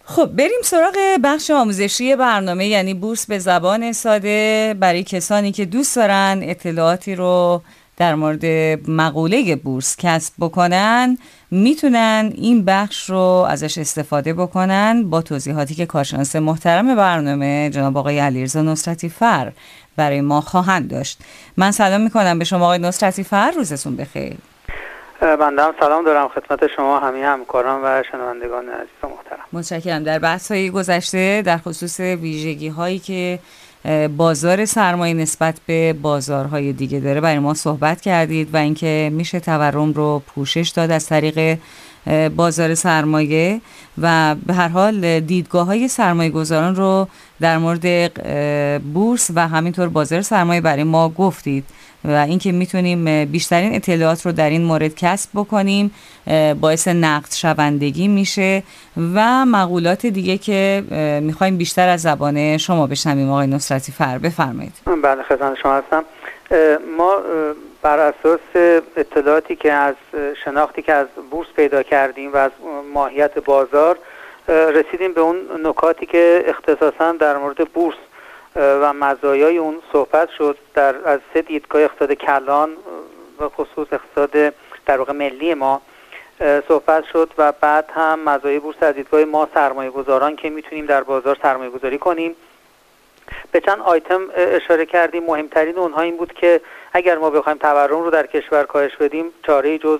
خب بریم سراغ بخش آموزشی برنامه، یعنی بورس به زبان ساده. برای کسانی که دوست دارن اطلاعاتی رو در مورد مقوله بورس کسب بکنن، میتونن این بخش رو ازش استفاده بکنن با توضیحاتی که کارشناس محترم برنامه جناب آقای علیرضا نصرتی فر برای ما خواهند داشت. من سلام میکنم به شما آقای نصرتی فر، روزتون بخیر. بنده هم سلام دارم خدمت شما همه همکاران و شنوندگان عزیز و محترم. متشکرم. در بحث‌های گذشته در خصوص ویژگی‌هایی که بازار سرمایه نسبت به بازارهای دیگه داره برای ما صحبت کردید و اینکه میشه تورم رو پوشش داد از طریق بازار سرمایه و به هر حال دیدگاه‌های سرمایه‌گذاران رو در مورد بورس و همینطور بازار سرمایه برای ما گفتید و اینکه میتونیم بیشترین اطلاعات رو در این مورد کسب بکنیم باعث نقد شوندگی میشه و مقولات دیگه که میخوایم بیشتر از زبان شما بشنویم. آقای نصرتی فر بفرمایید. بله خدمت شما هستم. ما بر اساس اطلاعاتی که از شناختی که از بورس پیدا کردیم و از ماهیت بازار رسیدیم به اون نکاتی که اختصاصا در مورد بورس و مزایای اون صحبت شد از سه دیدگاه: اقتصاد کلان و خصوص اقتصاد در واقع ملی ما صحبت شد و بعد هم مزایای بورس از دیدگاه ما سرمایه گذاران که میتونیم در بازار سرمایه گذاری کنیم. به چند آیتم اشاره کردیم. مهمترین اونها این بود که اگر ما بخوایم تورم رو در کشور کاهش بدیم چاره‌ای جز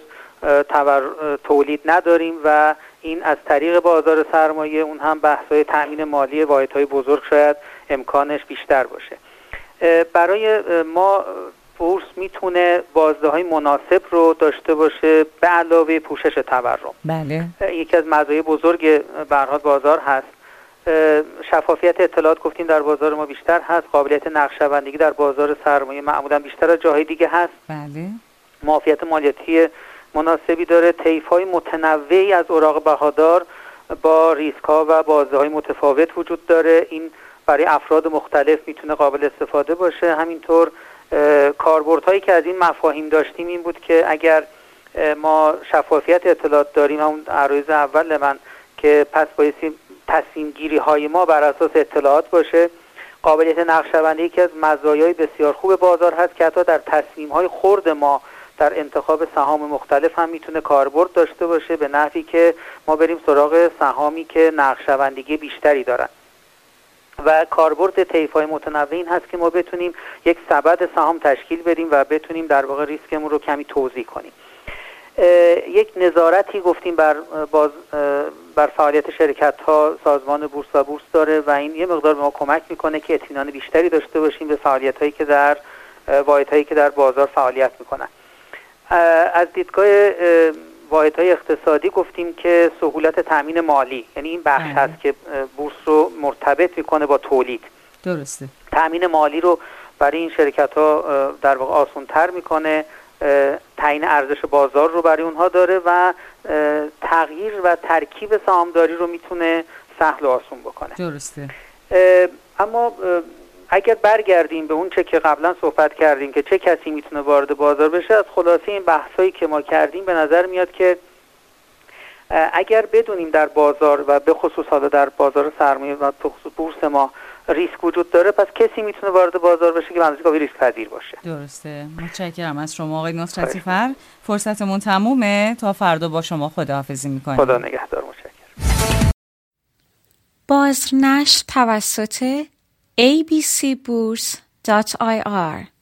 تولید نداریم و این از طریق بازار سرمایه، اون هم بحث‌های تأمین مالی واحدهای بزرگ شاید امکانش بیشتر باشه. برای ما بورس میتونه بازدههای مناسب رو داشته باشه به علاوه پوشش تورم. بله. یکی از مزایای بزرگ به هر حال بازار هست. شفافیت اطلاعات گفتیم در بازار ما بیشتر هست. قابلیت نقدشوندگی در بازار سرمایه معمولا بیشتر از جاهای دیگه هست. بله. معافیت مالیاتی مناسبی داره. طیف‌های متنوعی از اوراق بهادار با ریسک‌ها و بازدههای متفاوت وجود داره. این برای افراد مختلف میتونه قابل استفاده باشه. همینطور کاربردهایی که از این مفاهیم داشتیم این بود که اگر ما شفافیت اطلاعات داریم، همون عرایض اول من که پس بایستی تصمیم گیری های ما بر اساس اطلاعات باشه. قابلیت نقدشوندی یکی از مزایای بسیار خوب بازار هست که حتی در تصمیم های خرد ما در انتخاب سهام مختلف هم میتونه کاربرد داشته باشه به نحوی که ما بریم سراغ سهامی که نقدشوندگی بیشتری دارن. و کاربرد طیف‌های متنوع این هست که ما بتونیم یک سبد سهام تشکیل بدیم و بتونیم در واقع ریسکمون رو کمی توزیع کنیم. یک نظارتی گفتیم بر فعالیت شرکت‌ها سازمان بورس و بورس داره و این یه مقدار به ما کمک میکنه که اطمینان بیشتری داشته باشیم به فعالیت‌هایی که در واحدهایی که در بازار فعالیت میکنن. از دیدگاه واحدهای اقتصادی گفتیم که سهولت تامین مالی، یعنی این بخش هست که بورس رو مرتبط میکنه با تولید. درسته. تامین مالی رو برای این شرکت‌ها در واقع آسان‌تر میکنه. تعیین ارزش بازار رو برای اونها داره و تغییر و ترکیب سهامداری رو میتونه سهل و آسون بکنه. درسته. اما اگر برگردیم به اون چه که قبلا صحبت کردیم که چه کسی میتونه وارد بازار بشه، از خلاصه این بحثایی که ما کردیم به نظر میاد که اگر بدونیم در بازار و به خصوص حالا در بازار سرمایه و خصوص بورس ما ریسک وجود داره، پس کسی میتونه وارد بازار بشه که به اندازه کافی ریسک پذیر باشه. درسته. متشکرم از شما آقای نصرتی فر. فرصتمون تمومه. تا فردا با شما خداحافظی میکنیم. خدا نگهدار. متشکرم. بازنشر توسط abcburs.ir